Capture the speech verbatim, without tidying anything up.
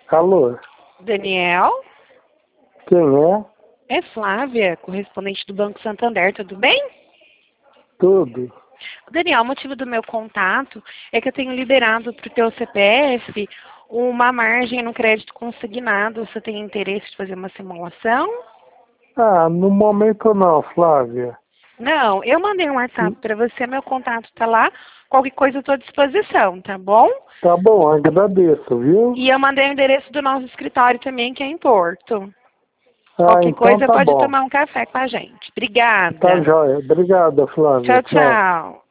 Alô? Daniel? Quem é? É Flávia, correspondente do Banco Santander, tudo bem? Tudo. Daniel, o motivo do meu contato é que eu tenho liberado para o teu C P F uma margem no crédito consignado. Você tem interesse de fazer uma simulação? Ah, no momento não, Flávia. Não, eu mandei um WhatsApp para você, meu contato está lá. Qualquer coisa eu estou à disposição, tá bom? Tá bom, agradeço, viu? E eu mandei o endereço do nosso escritório também, que é em Porto. Ah, Qualquer então coisa tá pode bom. tomar um café com a gente. Tá Obrigada. jóia. Obrigado, Flávia. Tchau, Tchau. tchau.